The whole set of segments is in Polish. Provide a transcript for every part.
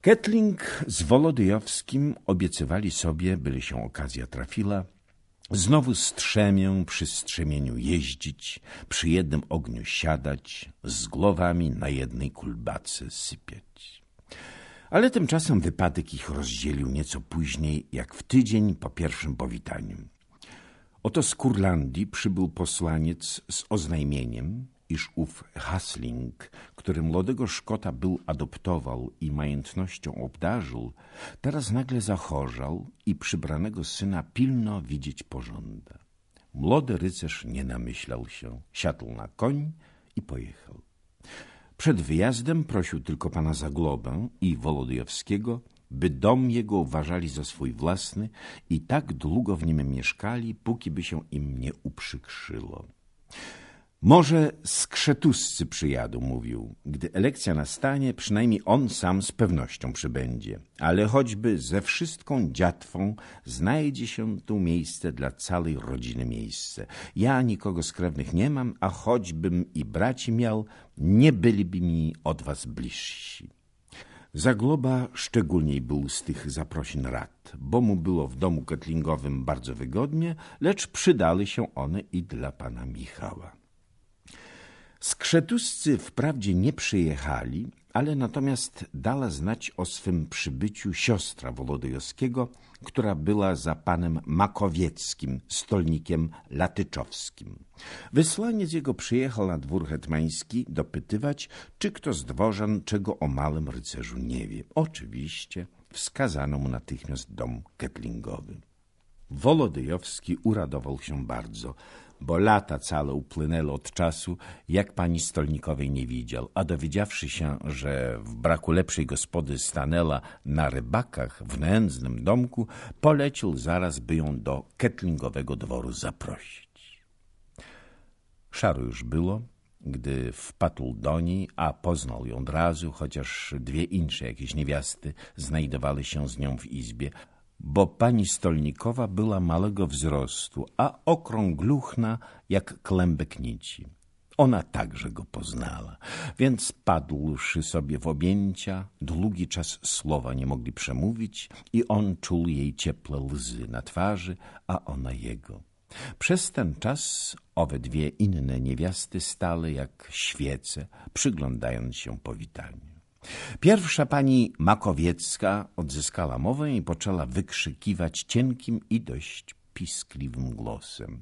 Kettling z Wolodyjowskim obiecywali sobie, byle się okazja trafiła, znowu strzemię przy strzemieniu jeździć, przy jednym ogniu siadać, z głowami na jednej kulbace sypiać. Ale tymczasem wypadek ich rozdzielił nieco później, jak w tydzień po pierwszym powitaniu. Oto z Kurlandii przybył posłaniec z oznajmieniem, iż ów Hasling, który młodego Szkota był adoptował i majątnością obdarzył, teraz nagle zachorzał i przybranego syna pilno widzieć pożąda. Młody rycerz nie namyślał się, siadł na koń i pojechał. Przed wyjazdem prosił tylko pana Zaglobę i Wolodyjowskiego, by dom jego uważali za swój własny i tak długo w nim mieszkali, póki by się im nie uprzykrzyło. Może skrzetuscy przyjadą, mówił. Gdy elekcja nastanie, przynajmniej on sam z pewnością przybędzie. Ale choćby ze wszystką dziatwą znajdzie się tu miejsce dla całej rodziny miejsce. Ja nikogo z krewnych nie mam, a choćbym i braci miał, nie byliby mi od was bliżsi. Zagloba szczególniej był z tych zaprosin rad, bo mu było w domu kettlingowym bardzo wygodnie, lecz przydały się one i dla pana Michała. Skrzetuscy wprawdzie nie przyjechali, ale natomiast dała znać o swym przybyciu siostra Wolodyjowskiego, która była za panem Makowieckim, stolnikiem latyczowskim. Wysłaniec jego przyjechał na dwór hetmański dopytywać, czy kto z dworzan czego o małym rycerzu nie wie. Oczywiście wskazano mu natychmiast dom kettlingowy. Wolodyjowski uradował się bardzo, bo lata całe upłynęły od czasu, jak pani stolnikowej nie widział, a dowiedziawszy się, że w braku lepszej gospody stanęła na rybakach w nędznym domku, polecił zaraz, by ją do kettlingowego dworu zaprosić. Szaro już było, gdy wpadł do niej, a poznał ją od razu, chociaż dwie insze jakieś niewiasty znajdowały się z nią w izbie, bo pani stolnikowa była małego wzrostu, a okrągluchna jak klębek nici. Ona także go poznała, więc padłszy sobie w objęcia, długi czas słowa nie mogli przemówić i on czuł jej ciepłe łzy na twarzy, a ona jego. Przez ten czas owe dwie inne niewiasty stały jak świece, przyglądając się powitaniu. Pierwsza pani Makowiecka odzyskała mowę i poczęła wykrzykiwać cienkim i dość piskliwym głosem.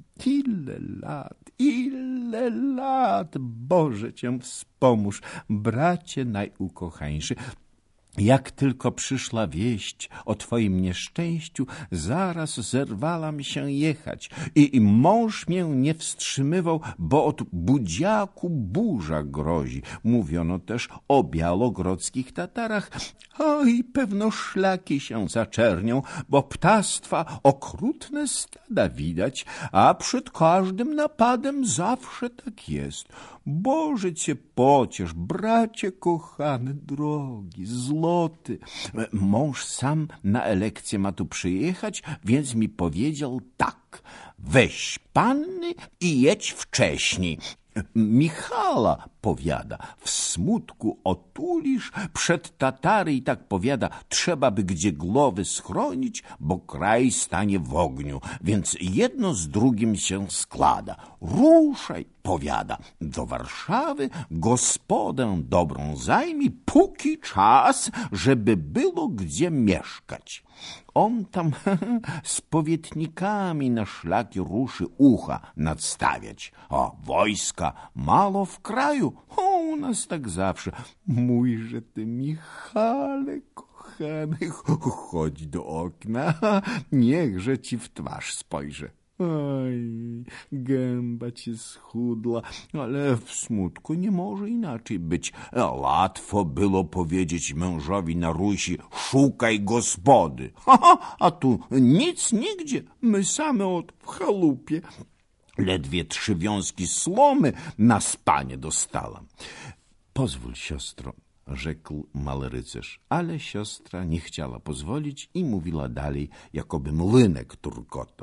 Ile lat, Boże cię wspomóż, bracie najukochańszy. Jak tylko przyszła wieść o twoim nieszczęściu, zaraz zerwała mi się jechać i mąż mię nie wstrzymywał, bo od budziaku burza grozi. Mówiono też o białogrodzkich Tatarach. Oj, pewno szlaki się zaczernią, bo ptactwa okrutne stada widać, a przed każdym napadem zawsze tak jest. Boże cię pociesz, bracie kochany, drogi, złoty. Mąż sam na elekcję ma tu przyjechać, więc mi powiedział tak. Weź panny i jedź wcześniej. Michala, powiada, w smutku otulisz, przed Tatary i tak powiada, trzeba by gdzie głowy schronić, bo kraj stanie w ogniu, więc jedno z drugim się składa. Ruszaj, powiada, do Warszawy, gospodę dobrą zajmij, póki czas, żeby było gdzie mieszkać. On tam z powietnikami na szlaki ruszy ucha nadstawiać. A wojska mało w kraju, u nas tak zawsze. Mójże ty, Michale, kochany, chodź do okna, niechże ci w twarz spojrzę. Oj, gęba ci schudła, ale w smutku nie może inaczej być. Łatwo było powiedzieć mężowi na Rusi, szukaj gospody. A tu nic nigdzie, my same od w chałupie. Ledwie 3 wiązki słomy na spanie dostałam. Pozwól, siostro, rzekł mały rycerz, ale siostra nie chciała pozwolić i mówiła dalej, jakoby młynek turkotał.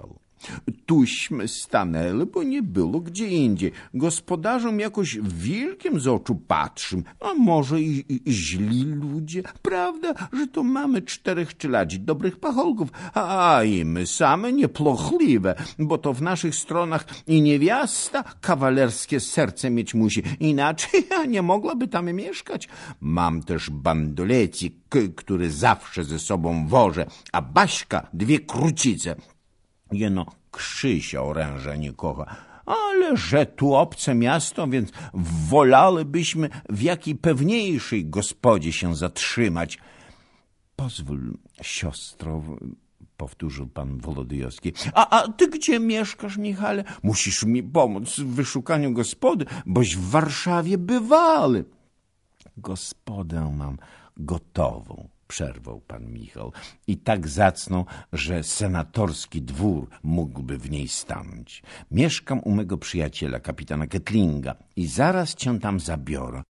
Tuśmy stanęli, bo nie było gdzie indziej. Gospodarzom jakoś wilkiem z oczu patrzym, a może i źli ludzie. Prawda, że to mamy 4 czeladzi dobrych pacholków, a i my same nieplochliwe, bo to w naszych stronach i niewiasta kawalerskie serce mieć musi, inaczej nie mogłaby tam mieszkać. Mam też bandolecik, który zawsze ze sobą wożę, a Baśka 2 krucice. Jeno Krzysia oręża nie kocha, ale że tu obce miasto, więc wolalibyśmy w jakiej pewniejszej gospodzie się zatrzymać. Pozwól, siostro, powtórzył pan Wolodyjowski. A ty gdzie mieszkasz, Michale? Musisz mi pomóc w wyszukaniu gospody, boś w Warszawie bywały. Gospodę mam gotową, przerwał pan Michał, i tak zacną, że senatorski dwór mógłby w niej stanąć. Mieszkam u mego przyjaciela, kapitana Kettlinga, i zaraz cię tam zabiorę.